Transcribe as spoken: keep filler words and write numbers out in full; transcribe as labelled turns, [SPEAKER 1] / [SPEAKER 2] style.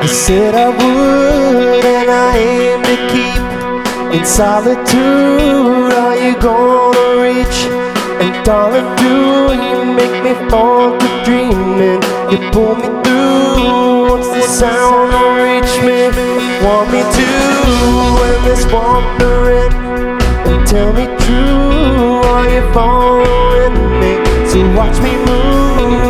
[SPEAKER 1] I said I would, and I aim to keep in solitude. Are you gonna reach? And darling, do you make me fall to dreaming? You pull me through once the sound will reach me. Want me to end this wandering and tell me true? Are you following me? So watch me move